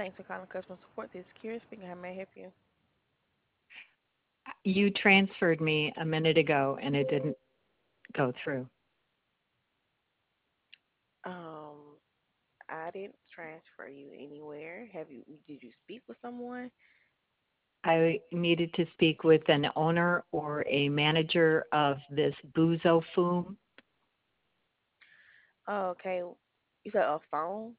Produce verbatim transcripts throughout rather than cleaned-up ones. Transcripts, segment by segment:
Thanks for calling customer support. This is Kira speaking. How may I help you? You transferred me a minute ago and it didn't go through. Um, I didn't transfer you anywhere. Have you? Did you speak with someone? I needed to speak with an owner or a manager of this Buzo Foom. Oh, okay. You said a phone.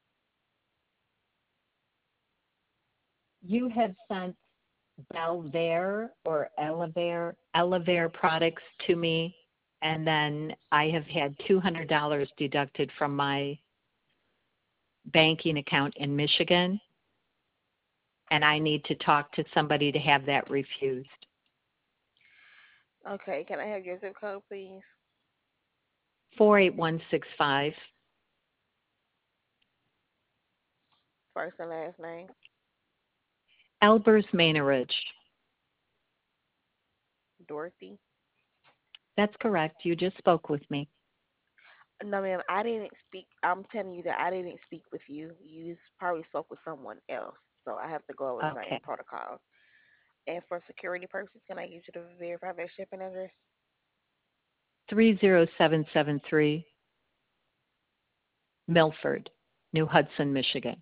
You have sent Belvere or Elevare, Elevare products to me, and then I have had two hundred dollars deducted from my banking account in Michigan, and I need to talk to somebody to have that refused. Okay. Can I have your zip code, please? four eight one six five. First and last name. Elbers Maynardridge. Dorothy. That's correct. You just spoke with me. No, ma'am. I didn't speak. I'm telling you that I didn't speak with you. You probably spoke with someone else. So I have to go over Okay. certain protocols. And for security purposes, can I get you to verify that shipping address? three zero seven seven three Milford, New Hudson, Michigan.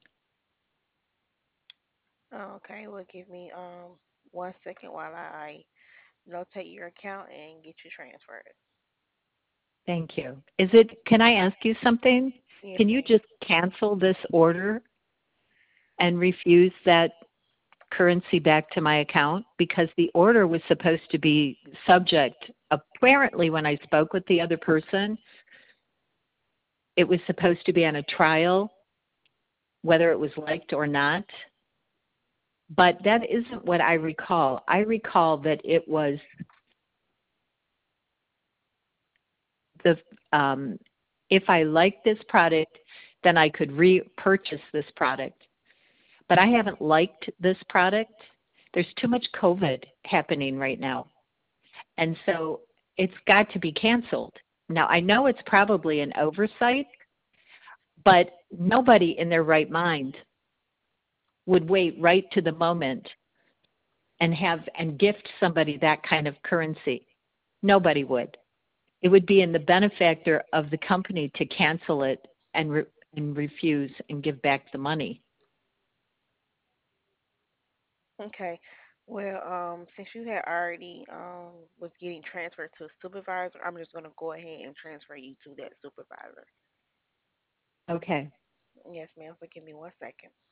Okay. Well, give me um one second while I notate your account and get you transferred. Thank you. Is it, can I ask you something? Yes, Can you ma'am. just cancel this order and refuse that currency back to my account? Because the order was supposed to be subject, apparently, when I spoke with the other person, it was supposed to be on a trial, whether it was liked or not. But that isn't what I recall. I recall that it was the um, if I liked this product, then I could repurchase this product. But I haven't liked this product. There's too much COVID happening right now. And so it's got to be canceled. Now, I know it's probably an oversight, but nobody in their right mind would wait right to the moment and have and gift somebody that kind of currency. Nobody would. It would be in the benefactor of the company to cancel it and re- and refuse and give back the money. Okay. Well, um, since you had already um was getting transferred to a supervisor, I'm just gonna go ahead and transfer you to that supervisor. Okay. Yes, ma'am. So give me one second.